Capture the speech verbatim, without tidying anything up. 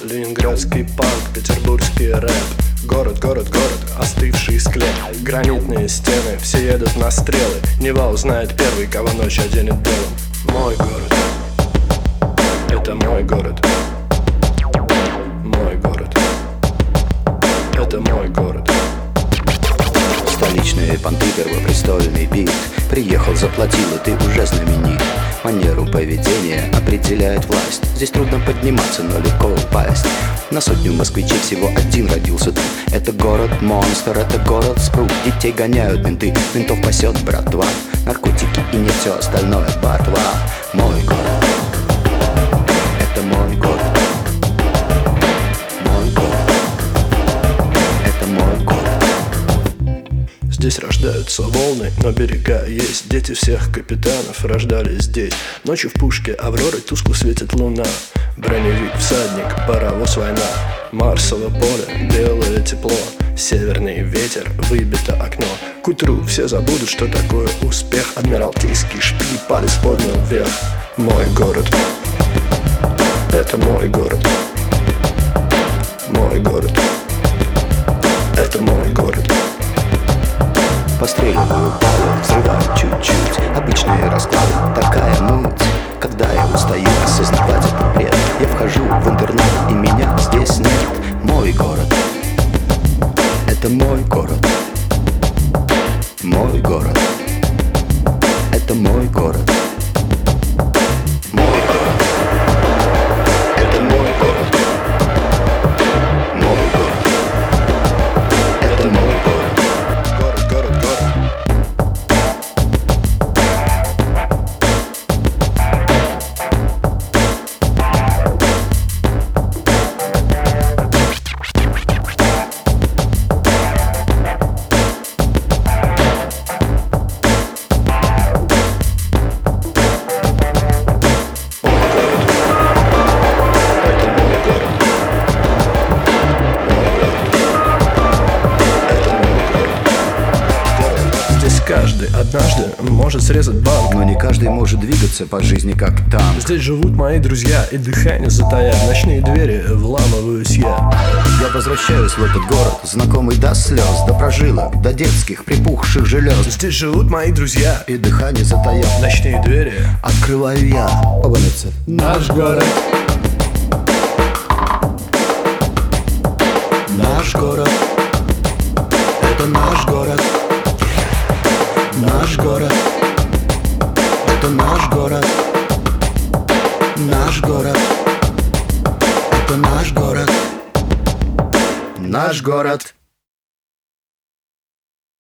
Ленинградский панк, петербургский рэп. Город, город, город, остывший склеп. Гранитные стены, все едут на стрелы. Нева узнает первый, кого ночь оденет белым. Мой город, это мой город. Мой город, это мой город. Столичные понты, первопрестольный бит. Приехал, заплатил, и ты уже знаменит. Манеру поведения определяет власть. Здесь трудно подниматься, но легко упасть. На сотню москвичей всего один родился тут. Это город-монстр, это город-спрут. Детей гоняют менты, ментов пасет братва. Наркотики и не все остальное ботва. Мой город, это мой город. Мой город, это мой город. Здесь рождаются волны, но берега есть. Дети всех капитанов рождались здесь. Ночью в пушке Авроры тускло светит луна. Броневик, всадник, паровоз, война. Марсово поле, белое тепло. Северный ветер, выбито окно. К утру все забудут, что такое успех. Адмиралтейский шпиль, палец поднял вверх. Мой город, это мой город. Мой город, это мой город. Постреливаю палу, взрываю чуть-чуть. Обычные расклады, такая муть. Когда я устаю осознавать этот бред, я вхожу в интернет, и меня здесь нет. Мой город, это мой город. Мой город, это мой город. Мой город, это мой город. Мой город, это мой город. Город, город, город. Каждый однажды может срезать банк, но не каждый может двигаться по жизни как танк. Здесь живут мои друзья, и дыхание затая. В ночные двери вламываюсь я. Я возвращаюсь в этот город, знакомый до слез, до прожилок, до детских припухших желез. Здесь живут мои друзья, и дыхание затая. В ночные двери открываю я. Обанется наш город. Наш город, это наш город. Наш город, это наш город. Наш город, это наш город. Наш город.